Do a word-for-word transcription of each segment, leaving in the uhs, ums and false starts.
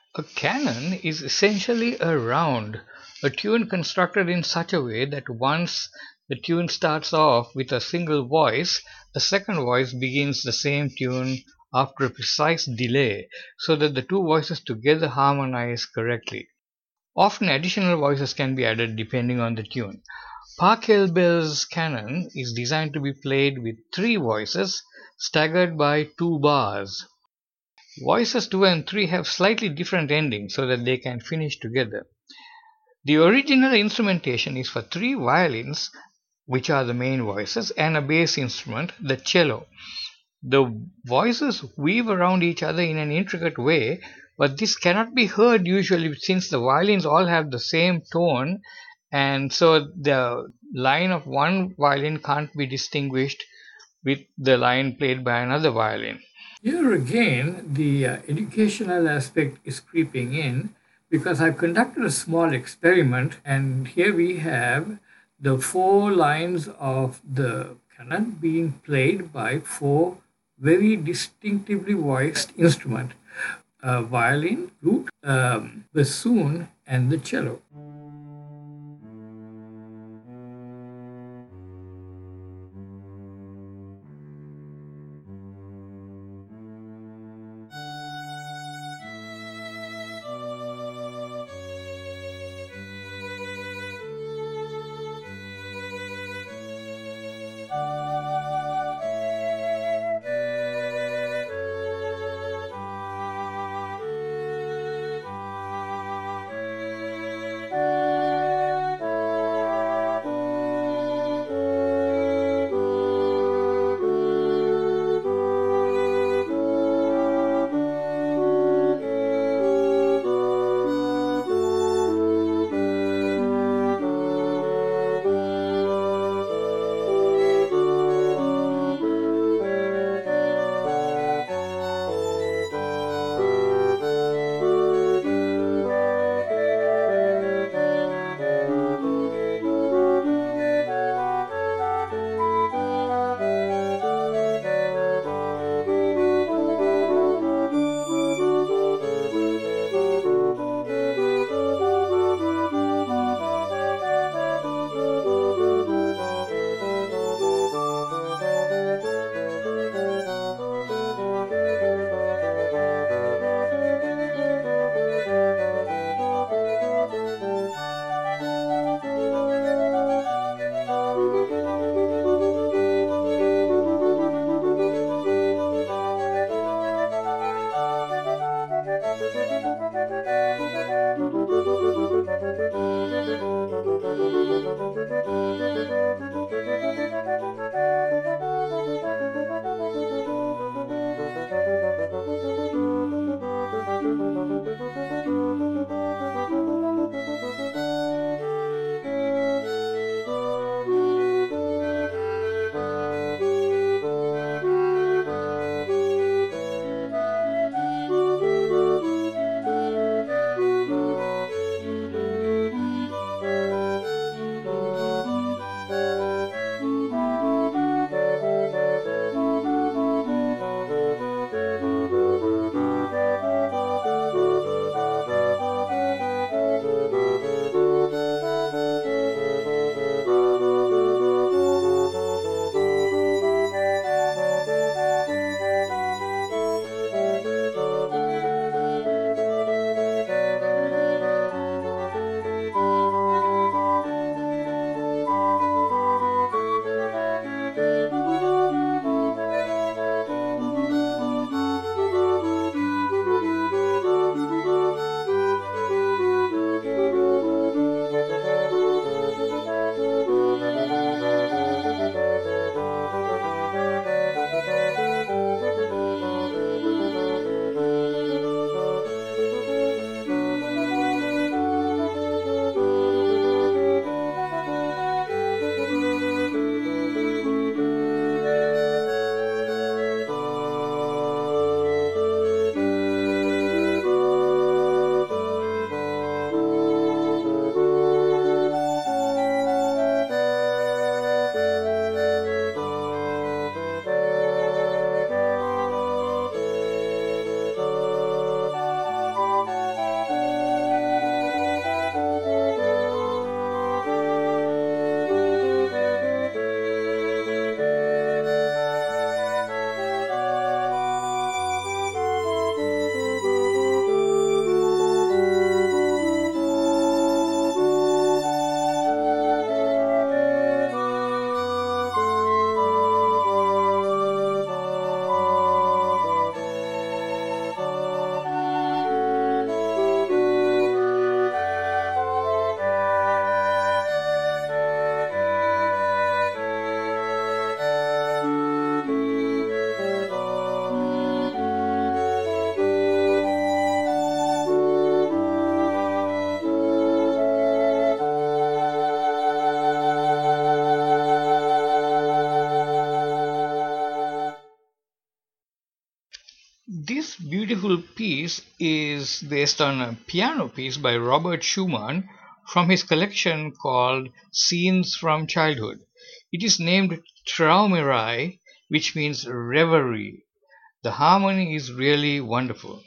A canon is essentially a round, a tune constructed in such a way that once the tune starts off with a single voice, a second voice begins the same tune after a precise delay, so that the two voices together harmonize correctly. Often additional voices can be added depending on the tune. Pachelbel's canon is designed to be played with three voices staggered by two bars. Voices two and three have slightly different endings so that they can finish together. The original instrumentation is for three violins, which are the main voices, and a bass instrument, the cello. The voices weave around each other in an intricate way, but this cannot be heard usually since the violins all have the same tone, and so the line of one violin can't be distinguished with the line played by another violin. Here again, the uh, educational aspect is creeping in because I've conducted a small experiment, and here we have the four lines of the canon being played by four very distinctively voiced instruments: a violin, flute, um, bassoon, and the cello. piece is based on a piano piece by Robert Schumann from his collection called Scenes from Childhood. It is named Traumerei, which means reverie. The harmony is really wonderful.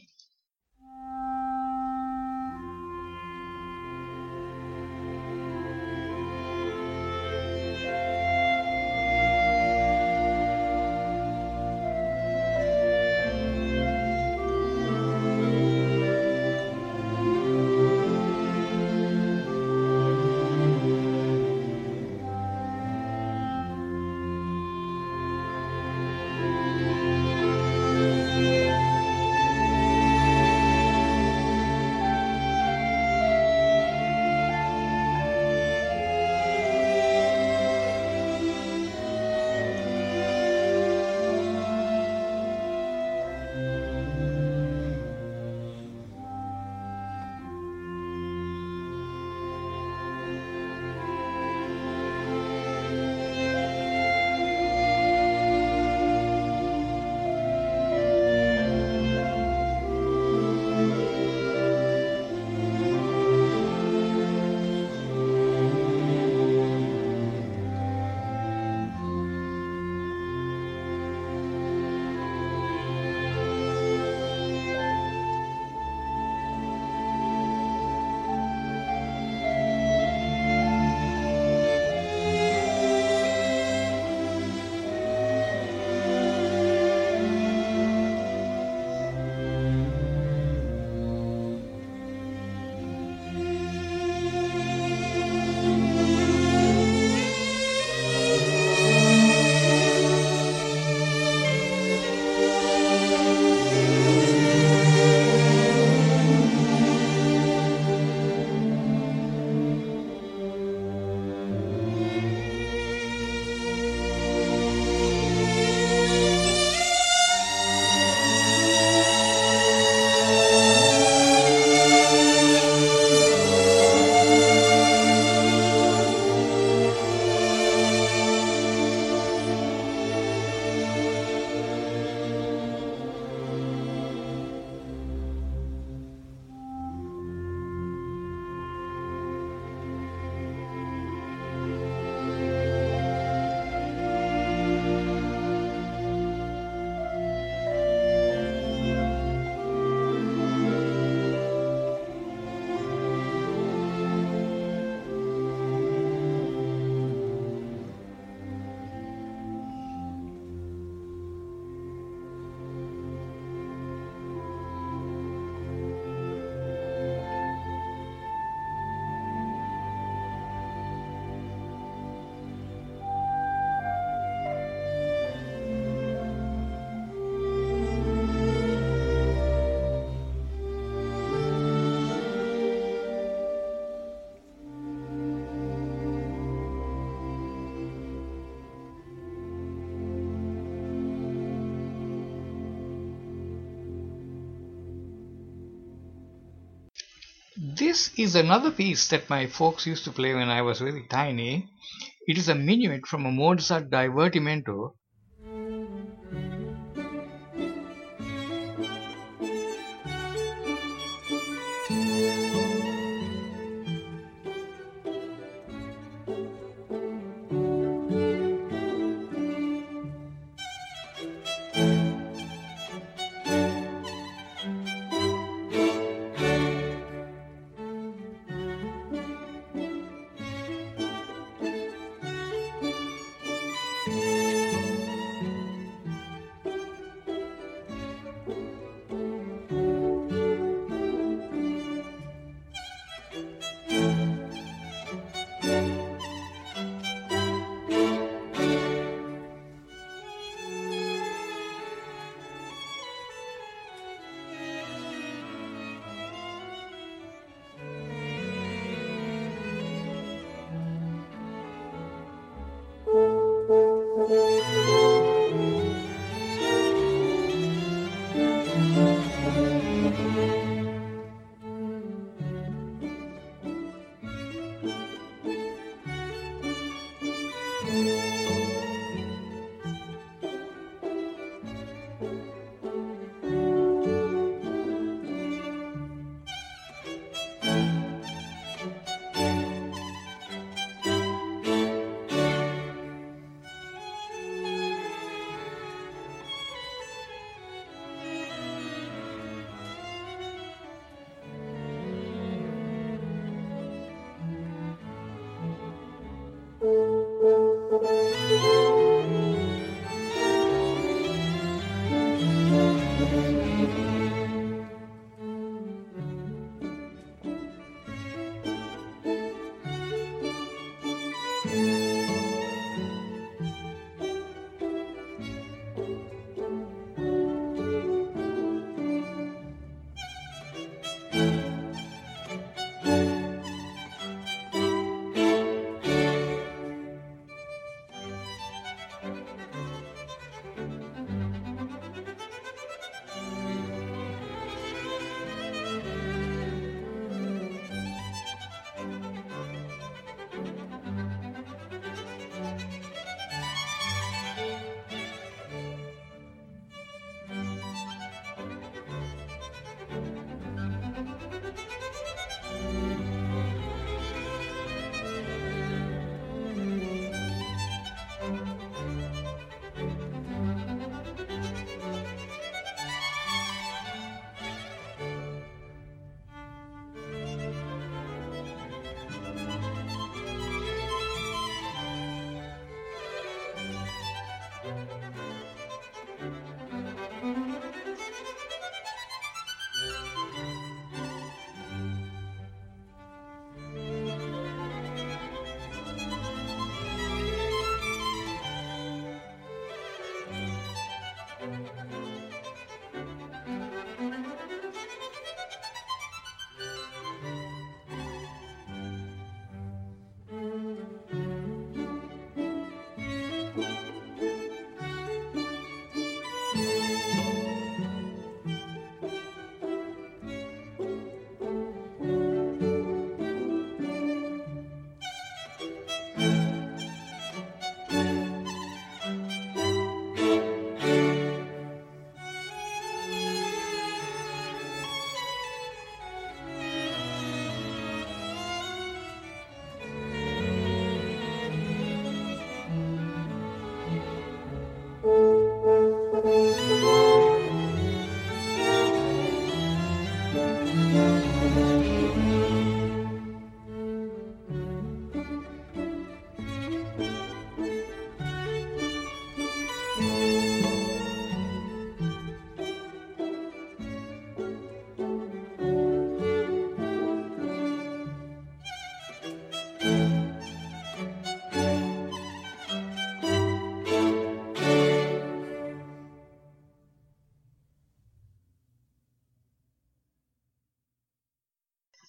This is another piece that my folks used to play when I was very tiny. It is a minuet from a Mozart divertimento.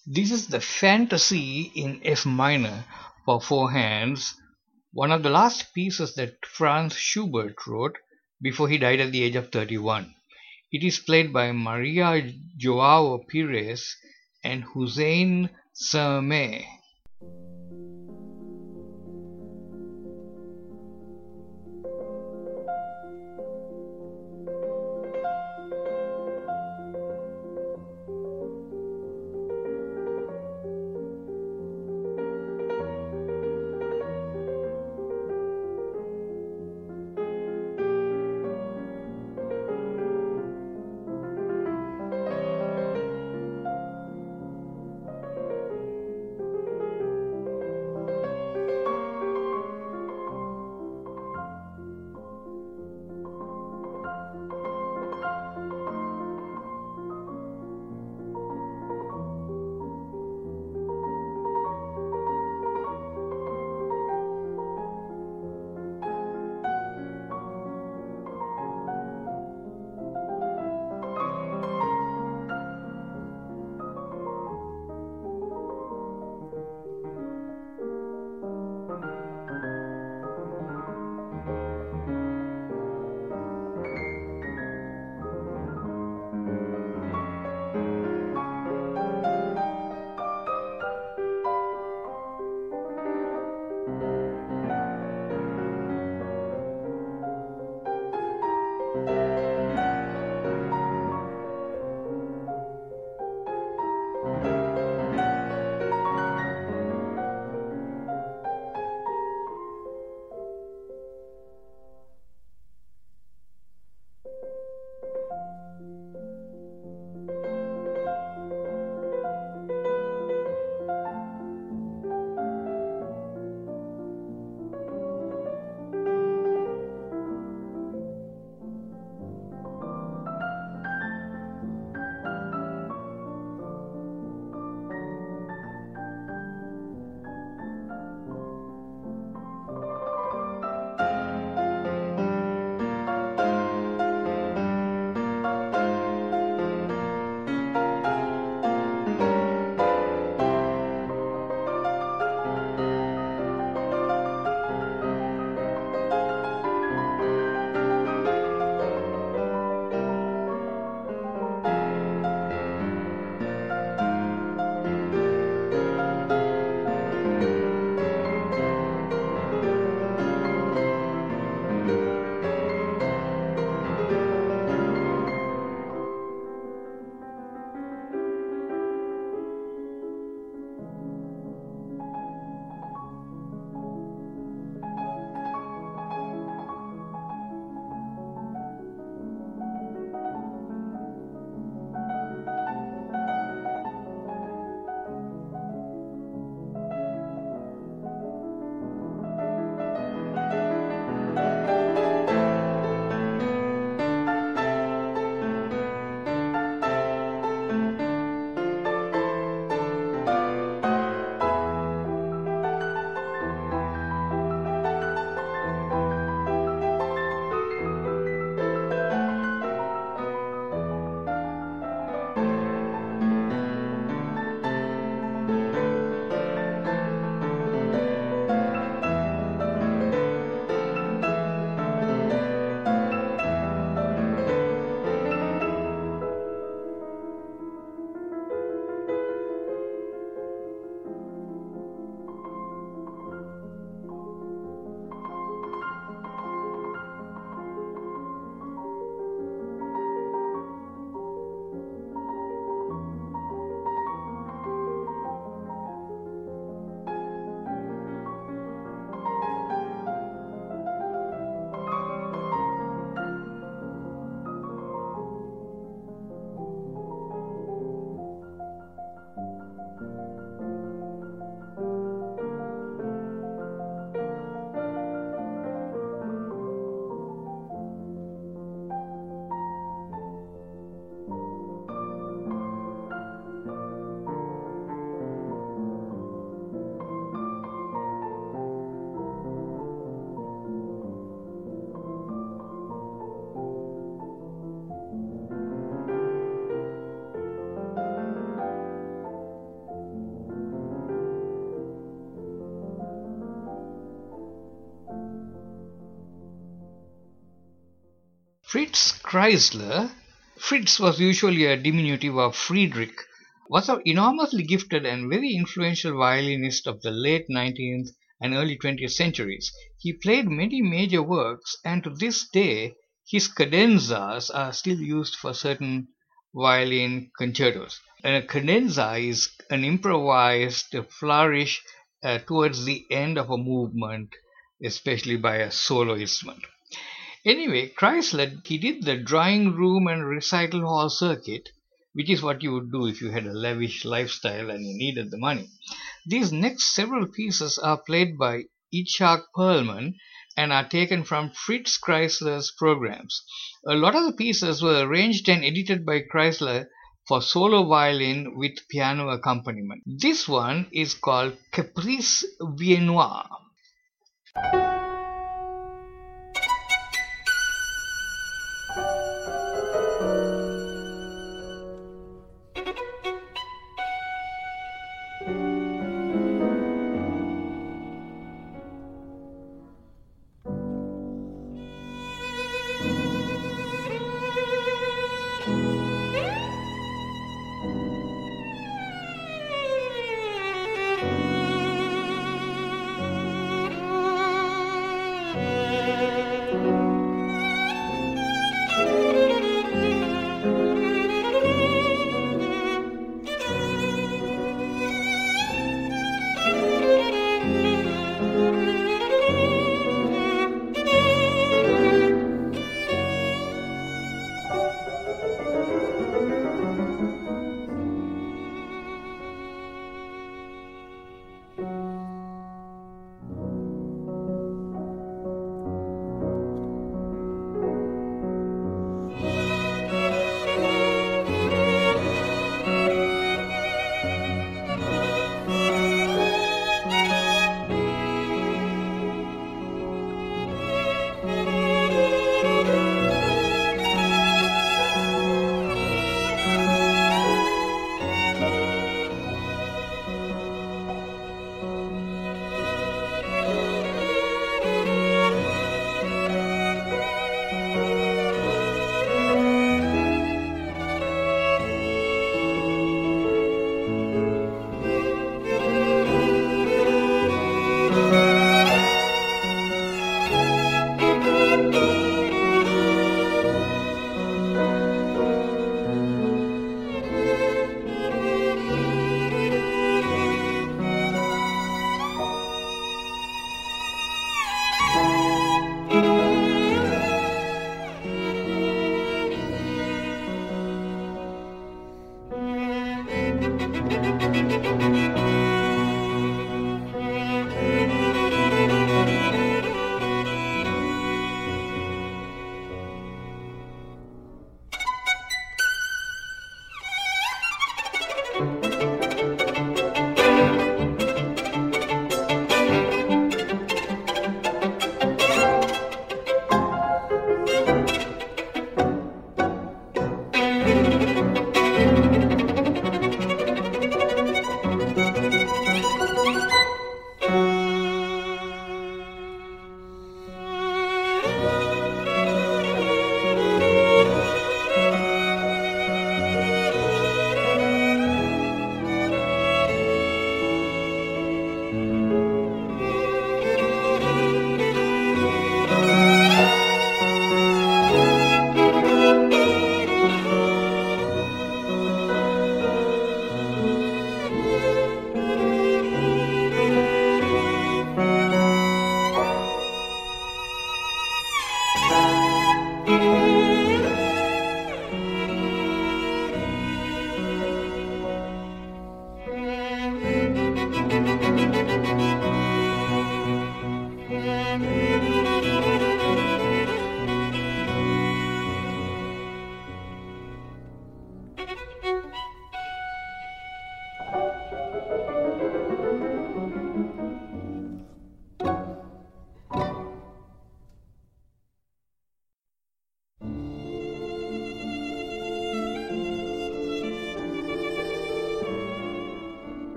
This is the Fantasy in F minor for four hands, one of the last pieces that Franz Schubert wrote before he died at the age of thirty-one. It is played by Maria Joao Pires and Hussein Sermet. Fritz Kreisler, Fritz was usually a diminutive of Friedrich, was an enormously gifted and very influential violinist of the late nineteenth and early twentieth centuries. He played many major works, and to this day his cadenzas are still used for certain violin concertos. And a cadenza is an improvised flourish uh, towards the end of a movement, especially by a solo instrument. Anyway, Chrysler, he did the drawing room and recital hall circuit, which is what you would do if you had a lavish lifestyle and you needed the money. These next several pieces are played by Itzhak Perlman and are taken from Fritz Kreisler's programs. A lot of the pieces were arranged and edited by Kreisler for solo violin with piano accompaniment. This one is called Caprice Viennois.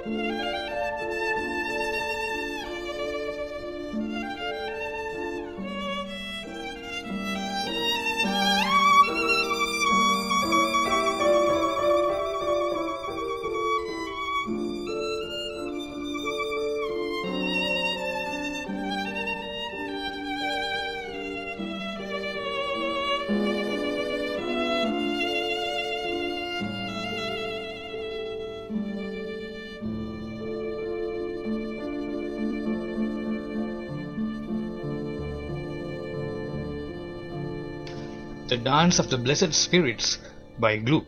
The Dance of the Blessed Spirits by Gluck.